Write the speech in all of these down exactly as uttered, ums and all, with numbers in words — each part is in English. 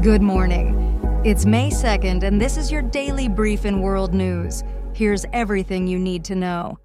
Good morning. It's May second, and this is your daily brief in world news. Here's everything you need to know.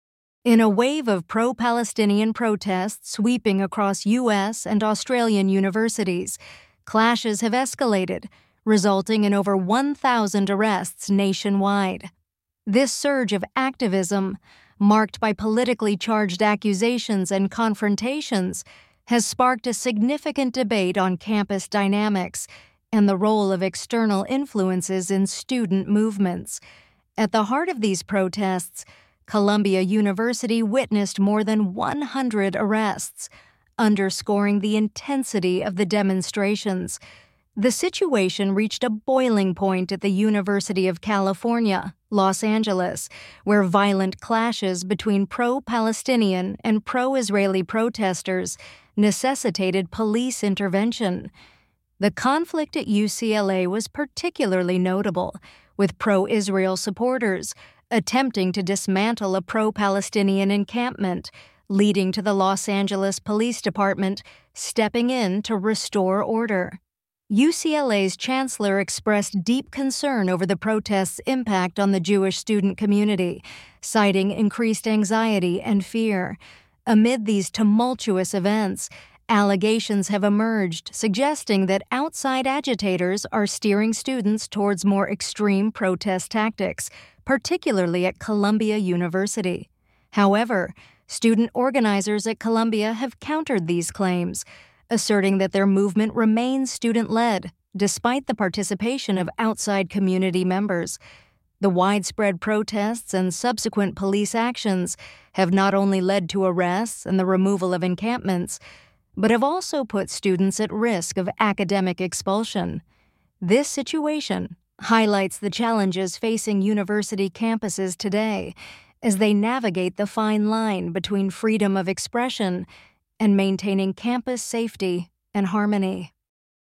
In a wave of pro-Palestinian protests sweeping across U S and Australian universities, clashes have escalated, resulting in over one thousand arrests nationwide. This surge of activism, marked by politically charged accusations and confrontations, has sparked a significant debate on campus dynamics and the role of external influences in student movements. At the heart of these protests, Columbia University witnessed more than one hundred arrests, underscoring the intensity of the demonstrations. The situation reached a boiling point at the University of California, Los Angeles, where violent clashes between pro-Palestinian and pro-Israeli protesters necessitated police intervention. The conflict at U C L A was particularly notable, with pro-Israel supporters attempting to dismantle a pro-Palestinian encampment, leading to the Los Angeles Police Department stepping in to restore order. U C L A's chancellor expressed deep concern over the protests' impact on the Jewish student community, citing increased anxiety and fear. Amid these tumultuous events, allegations have emerged suggesting that outside agitators are steering students towards more extreme protest tactics, particularly at Columbia University. However, student organizers at Columbia have countered these claims, asserting that their movement remains student-led, despite the participation of outside community members. The widespread protests and subsequent police actions have not only led to arrests and the removal of encampments, but have also put students at risk of academic expulsion. This situation highlights the challenges facing university campuses today as they navigate the fine line between freedom of expression and maintaining campus safety and harmony.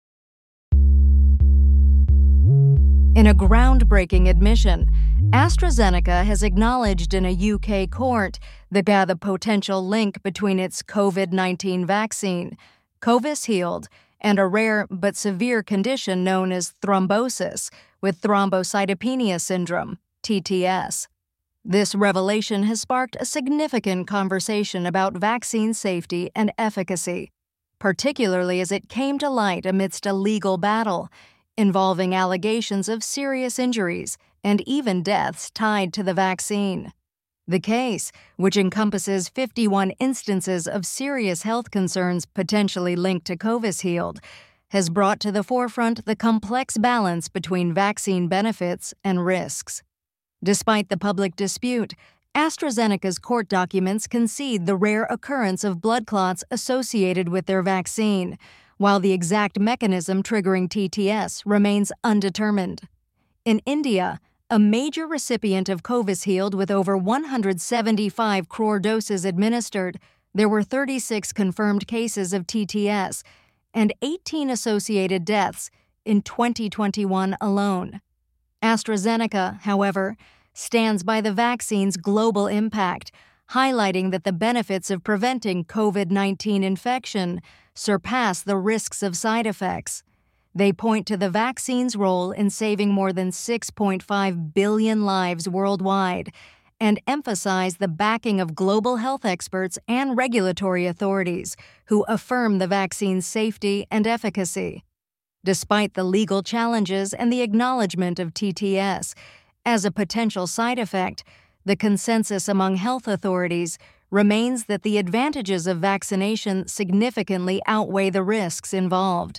In a groundbreaking admission, AstraZeneca has acknowledged in a U K court that the potential link between its COVID nineteen vaccine, Covishield, and a rare but severe condition known as thrombosis with thrombocytopenia syndrome, T T S. This revelation has sparked a significant conversation about vaccine safety and efficacy, particularly as it came to light amidst a legal battle involving allegations of serious injuries and even deaths tied to the vaccine. The case, which encompasses fifty-one instances of serious health concerns potentially linked to Covishield, has brought to the forefront the complex balance between vaccine benefits and risks. Despite the public dispute, AstraZeneca's court documents concede the rare occurrence of blood clots associated with their vaccine, while the exact mechanism triggering T T S remains undetermined. In India, a major recipient of Covishield with over one hundred seventy-five crore doses administered, there were thirty-six confirmed cases of T T S and eighteen associated deaths in twenty twenty-one alone. AstraZeneca, however, stands by the vaccine's global impact, highlighting that the benefits of preventing COVID nineteen infection surpass the risks of side effects. They point to the vaccine's role in saving more than six point five billion lives worldwide and emphasize the backing of global health experts and regulatory authorities who affirm the vaccine's safety and efficacy. Despite the legal challenges and the acknowledgement of T T S as a potential side effect, the consensus among health authorities remains that the advantages of vaccination significantly outweigh the risks involved.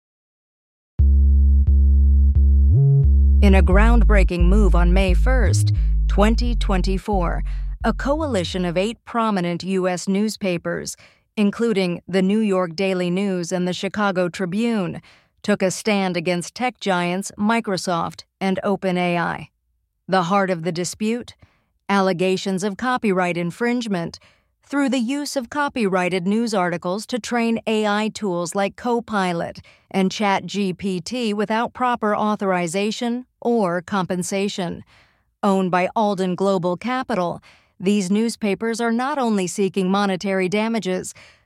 In a groundbreaking move on May first, twenty twenty-four, a coalition of eight prominent U S newspapers, including the New York Daily News and the Chicago Tribune, took a stand against tech giants Microsoft and OpenAI. The heart of the dispute? Allegations of copyright infringement through the use of copyrighted news articles to train A I tools like Copilot and ChatGPT without proper authorization or compensation. Owned by Alden Global Capital, these newspapers are not only seeking monetary damages,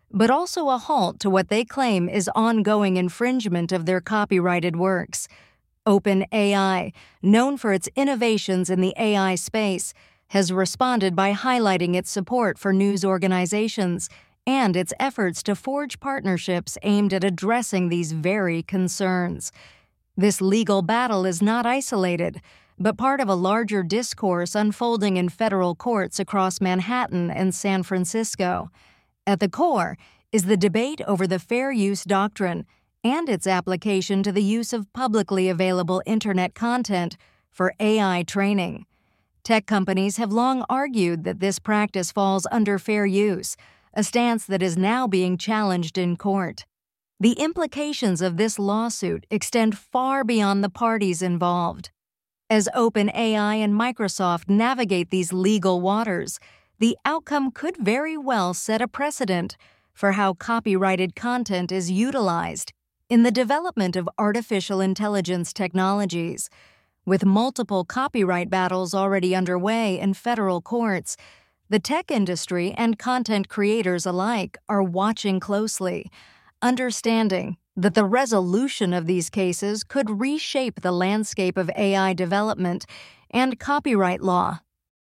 but also a halt to what they claim is ongoing infringement of their copyrighted works. OpenAI, known for its innovations in the A I space, has responded by highlighting its support for news organizations and its efforts to forge partnerships aimed at addressing these very concerns. This legal battle is not isolated, but part of a larger discourse unfolding in federal courts across Manhattan and San Francisco. At the core is the debate over the fair use doctrine and its application to the use of publicly available Internet content for A I training. Tech companies have long argued that this practice falls under fair use, a stance that is now being challenged in court. The implications of this lawsuit extend far beyond the parties involved. As OpenAI and Microsoft navigate these legal waters, the outcome could very well set a precedent for how copyrighted content is utilized in the development of artificial intelligence technologies. With multiple copyright battles already underway in federal courts, the tech industry and content creators alike are watching closely, understanding that the resolution of these cases could reshape the landscape of A I development and copyright law.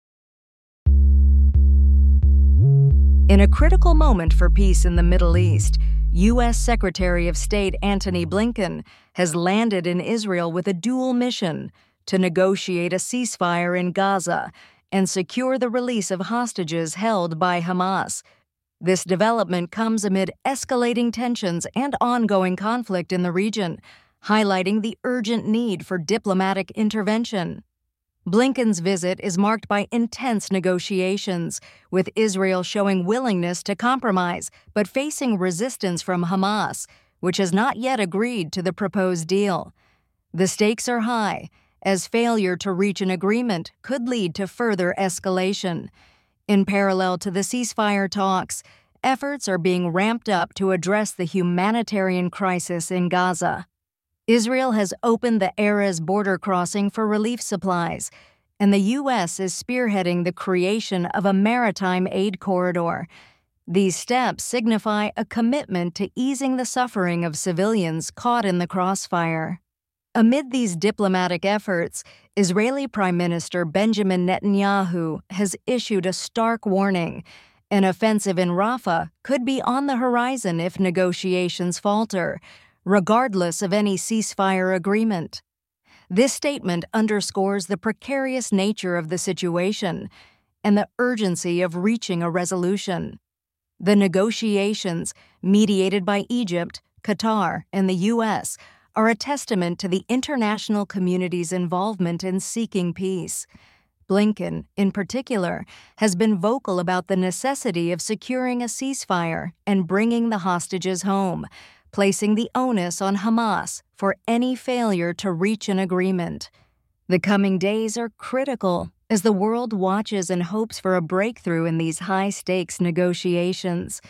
In a critical moment for peace in the Middle East, U S Secretary of State Antony Blinken has landed in Israel with a dual mission to negotiate a ceasefire in Gaza and secure the release of hostages held by Hamas. This development comes amid escalating tensions and ongoing conflict in the region, highlighting the urgent need for diplomatic intervention. Blinken's visit is marked by intense negotiations, with Israel showing willingness to compromise but facing resistance from Hamas, which has not yet agreed to the proposed deal. The stakes are high, as failure to reach an agreement could lead to further escalation. In parallel to the ceasefire talks, efforts are being ramped up to address the humanitarian crisis in Gaza. Israel has opened the Erez border crossing for relief supplies, and the U S is spearheading the creation of a maritime aid corridor. These steps signify a commitment to easing the suffering of civilians caught in the crossfire. Amid these diplomatic efforts, Israeli Prime Minister Benjamin Netanyahu has issued a stark warning. An offensive in Rafah could be on the horizon if negotiations falter, regardless of any ceasefire agreement. This statement underscores the precarious nature of the situation and the urgency of reaching a resolution. The negotiations, mediated by Egypt, Qatar, and the U S, are a testament to the international community's involvement in seeking peace. Blinken, in particular, has been vocal about the necessity of securing a ceasefire and bringing the hostages home, placing the onus on Hamas for any failure to reach an agreement. The coming days are critical as the world watches and hopes for a breakthrough in these high-stakes negotiations.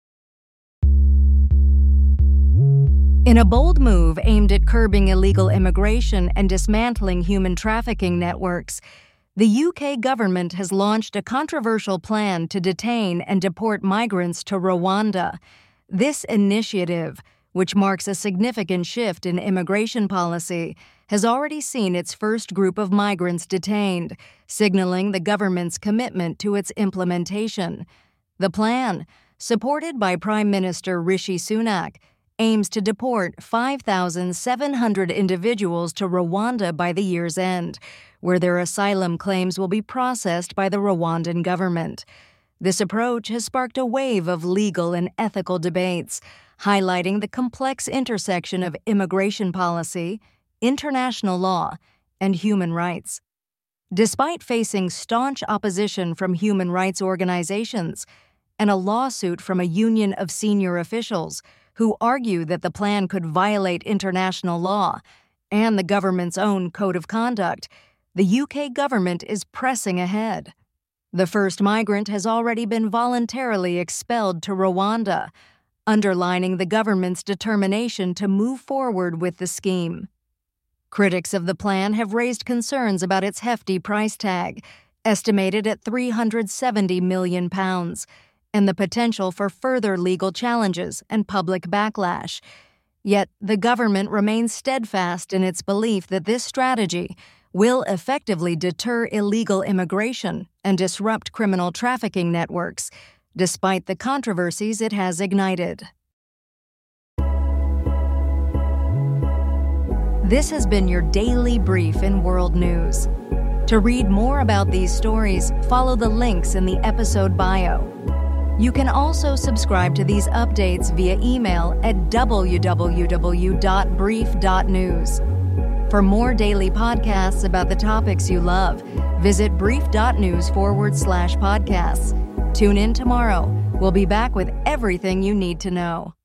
In a bold move aimed at curbing illegal immigration and dismantling human trafficking networks, the U K government has launched a controversial plan to detain and deport migrants to Rwanda. This initiative, which marks a significant shift in immigration policy, has already seen its first group of migrants detained, signaling the government's commitment to its implementation. The plan, supported by Prime Minister Rishi Sunak, aims to deport five thousand seven hundred individuals to Rwanda by the year's end, where their asylum claims will be processed by the Rwandan government. This approach has sparked a wave of legal and ethical debates, highlighting the complex intersection of immigration policy, international law, and human rights. Despite facing staunch opposition from human rights organizations and a lawsuit from a union of senior officials who argue that the plan could violate international law and the government's own code of conduct, the U K government is pressing ahead. The first migrant has already been voluntarily expelled to Rwanda, underlining the government's determination to move forward with the scheme. Critics of the plan have raised concerns about its hefty price tag, estimated at three hundred seventy million pounds, and the potential for further legal challenges and public backlash. Yet, the government remains steadfast in its belief that this strategy will effectively deter illegal immigration and disrupt criminal trafficking networks, despite the controversies it has ignited. This has been your daily brief in world news. To read more about these stories, follow the links in the episode bio. You can also subscribe to these updates via email at w w w dot brief dot news. For more daily podcasts about the topics you love, visit brief.news forward slash podcasts. Tune in tomorrow. We'll be back with everything you need to know.